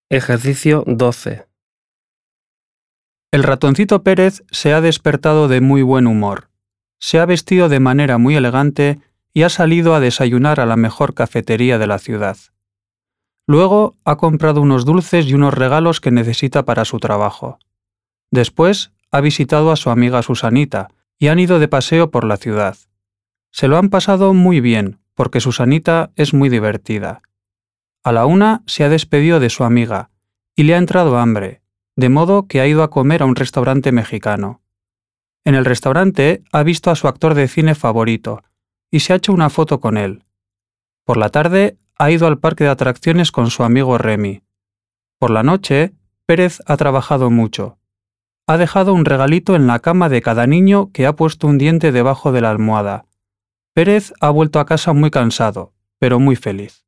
Ejercicio 12. El ratoncito Pérez se ha despertado de muy buen humor. Se ha vestido de manera muy elegante y ha salido a desayunar a la mejor cafetería de la ciudad. Luego ha comprado unos dulces y unos regalos que necesita para su trabajo. Después ha visitado a su amiga Susanita y han ido de paseo por la ciudad. Se lo han pasado muy bien, porque Susanita es muy divertida. A la 1 se ha despedido de su amiga y le ha entrado hambre, de modo que ha ido a comer a un restaurante mexicano. En el restaurante ha visto a su actor de cine favorito y se ha hecho una foto con él. Por la tarde ha ido al parque de atracciones con su amigo Remy. Por la noche, Pérez ha trabajado mucho. Ha dejado un regalito en la cama de cada niño que ha puesto un diente debajo de la almohada. Pérez ha vuelto a casa muy cansado, pero muy feliz.